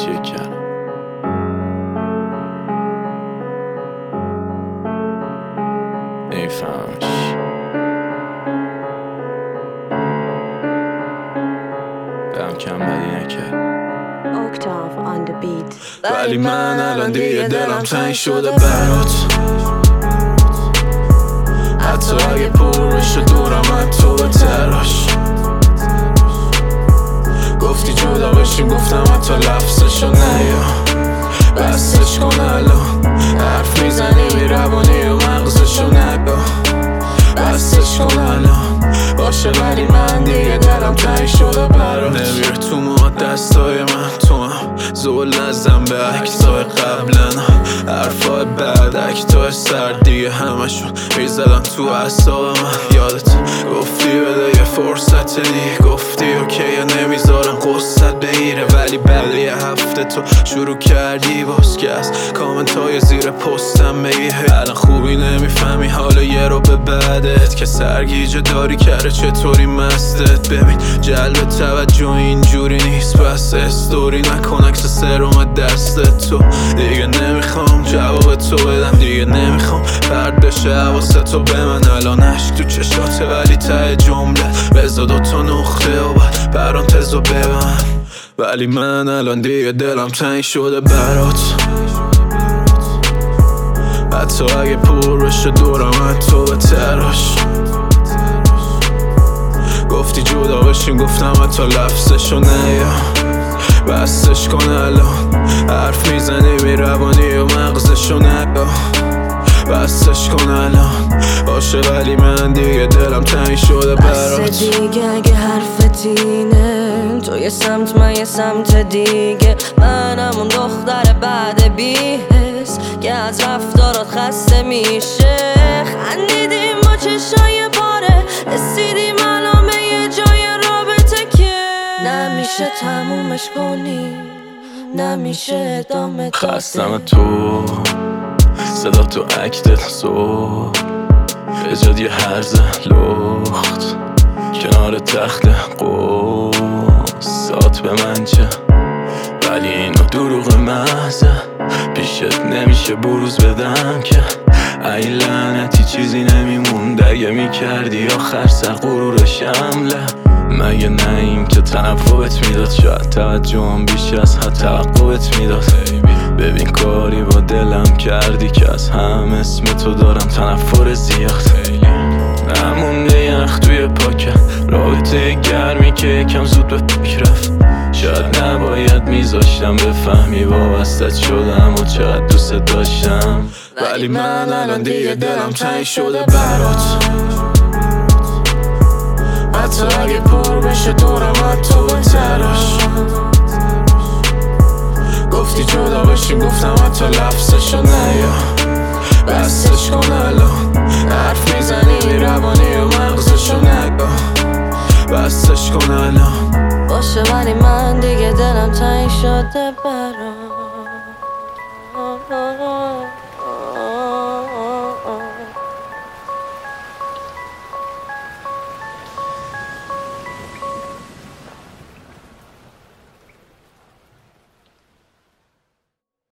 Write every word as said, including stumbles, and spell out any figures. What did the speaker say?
چک کردم. نمیفهمش دم کم بدی نکرد Octave on the beat. ولی من الان دیگه دلم تنگ شده برات، حتی اگه پر بشه دورم از تو بتراش. گفتی جدا بشیم گفتم حتی لفظشو نیا، بسش کن الان حرف میزنی میروانی و مغزشو نگاه. بسش کن الان باشه ولی من دیگه دلم تنگ شده برات. نمیره تو ما دستای من، تو هم زول نزن به عکسای قبلنا، حرفای بعد اکتای سر دیگه همشون میزدن تو اعصاب من. یادت گفتی بده یه فرصت دیگه، گفتی اوکیه نمیذارم قصت بگیره، ولی بعد یه هفته تو شروع کردی باز که از کامنت های زیر پستم بگی الان خوبی نمیفهمی حالا یه رو به بعدت که سرگیجه داری کرده چطوری مستت. ببین جلب توجه اینجوری نیست، پس استوری نکن عکس سرم دستت. تو دیگه نمیخوام جواب تو بدم، دیگه نمیخوام پرد بشه حواست تو به من. الان عشق تو چشاته ولی ته جمله بذار دوتا نقطه و بعد پرانتزو ببن. ولی من الان دیگه دلم تنگ شده برات، حتی اگه پر بشه دورم از تو بتراش. گفتی جدا بشیم گفتم حتی لفظشو نیا، بسش کن الان حرف میزنی میروانی و مغزشو نگاه. بسش کن الان باشه ولی من دیگه دلم تنگ شده برات. بس دیگه اگه حرفت اینه، تو یه سمت من یه سمت دیگه، من همون دختر بعد بی‌حس که از رفتارات خسته میشه. خندیدیم با چشای پاره، رسیدیم الان به یه جای رابطه که نمیشه تمومش کنیم، نمیشه ادامه داده. خستم تو صدا تو اکتت زور، به جاد یه هرزه لخت کنار تخت قصات به من چه، ولی اینو دروغ محضه پیشت نمیشه بروز بدم که ای لعنتی چیزی نمیموند اگه میکردی آخر سر غرور شمله. مگه نه این که تنفرت میداد، شاید توجهم بیش از حد توقعت میداد. ببین کاری با دلم کردی که از هم اسم تو دارم تنفر زیاد. نمونده یخ توی پاکت، رابطه گرمی که یکم زود به فکر رفت. شاید نباید میذاشتم بفهمی وابستت شدم و چقدر دوست داشتم. ولی من الان دیگه دلم تنگ شده برات، حتی اگه پر بشه دورم از تو بتراش. گفتی جدا بشیم گفتم حتی لفظشو نیا، بسش کن الان حرف میزنی میروانی و مغزشو نگاه. بسش کن الان باشه ولی من دیگه دلم تنگ شده برات.